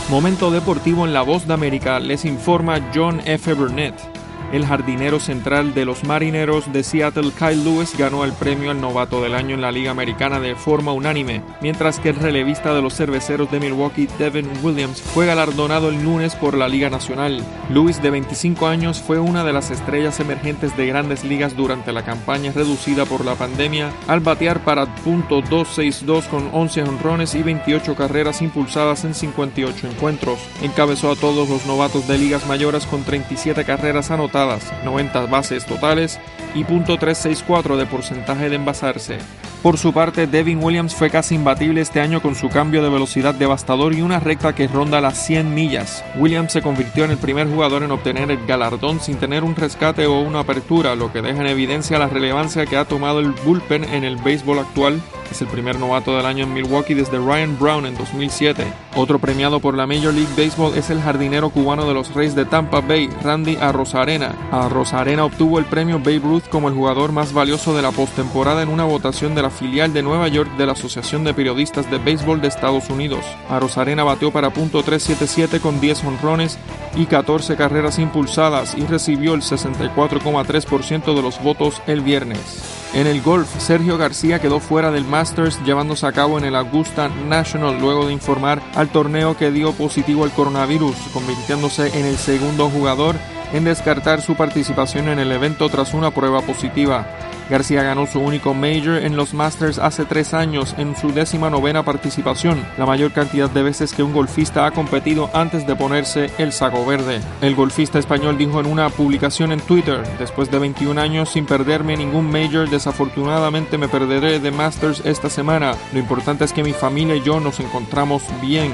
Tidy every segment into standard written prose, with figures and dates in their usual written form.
Momento deportivo en La Voz de América, les informa John F. Burnett. El jardinero central de los Marineros de Seattle, Kyle Lewis, ganó el premio al novato del año en la Liga Americana de forma unánime, mientras que el relevista de los Cerveceros de Milwaukee, Devin Williams, fue galardonado el lunes por la Liga Nacional. Lewis, de 25 años, fue una de las estrellas emergentes de Grandes Ligas durante la campaña reducida por la pandemia, al batear para .262 con 11 jonrones y 28 carreras impulsadas en 58 encuentros. Encabezó a todos los novatos de ligas mayores con 37 carreras anotadas, 90 bases totales y .364 de porcentaje de envasarse. Por su parte, Devin Williams fue casi imbatible este año con su cambio de velocidad devastador y una recta que ronda las 100 millas. Williams se convirtió en el primer jugador en obtener el galardón sin tener un rescate o una apertura, lo que deja en evidencia la relevancia que ha tomado el bullpen en el béisbol actual. Es el primer novato del año en Milwaukee desde Ryan Brown en 2007. Otro premiado por la Major League Baseball es el jardinero cubano de los Reyes de Tampa Bay, Randy Arozarena. Arozarena obtuvo el premio Babe Ruth como el jugador más valioso de la postemporada en una votación de la filial de Nueva York de la Asociación de Periodistas de Béisbol de Estados Unidos. Arozarena bateó para .377 con 10 jonrones y 14 carreras impulsadas y recibió el 64,3% de los votos el viernes. En el golf, Sergio García quedó fuera del Masters llevándose a cabo en el Augusta National luego de informar al torneo que dio positivo al coronavirus, convirtiéndose en el segundo jugador en descartar su participación en el evento tras una prueba positiva. García ganó su único major en los Masters hace 3 años en su 19ª participación, la mayor cantidad de veces que un golfista ha competido antes de ponerse el saco verde. El golfista español dijo en una publicación en Twitter: después de 21 años sin perderme ningún major, desafortunadamente me perderé de Masters esta semana. Lo importante es que mi familia y yo nos encontramos bien.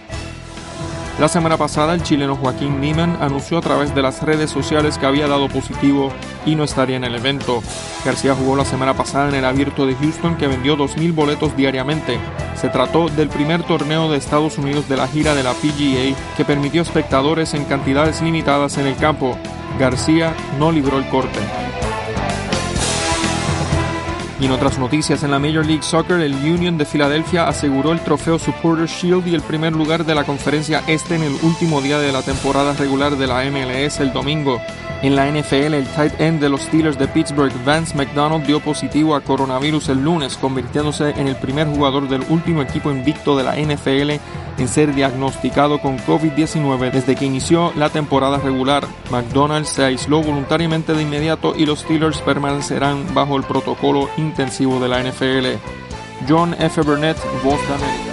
La semana pasada, el chileno Joaquín Niemann anunció a través de las redes sociales que había dado positivo y no estaría en el evento. García jugó la semana pasada en el Abierto de Houston, que vendió 2,000 boletos diariamente. Se trató del primer torneo de Estados Unidos de la gira de la PGA que permitió espectadores en cantidades limitadas en el campo. García no libró el corte. Y en otras noticias, en la Major League Soccer, el Union de Filadelfia aseguró el trofeo Supporters Shield y el primer lugar de la Conferencia Este en el último día de la temporada regular de la MLS el domingo. En la NFL, el tight end de los Steelers de Pittsburgh, Vance McDonald, dio positivo a coronavirus el lunes, convirtiéndose en el primer jugador del último equipo invicto de la NFL en ser diagnosticado con COVID-19 desde que inició la temporada regular. McDonald se aisló voluntariamente de inmediato y los Steelers permanecerán bajo el protocolo intensivo de la NFL. John F. Burnett, Voz de América.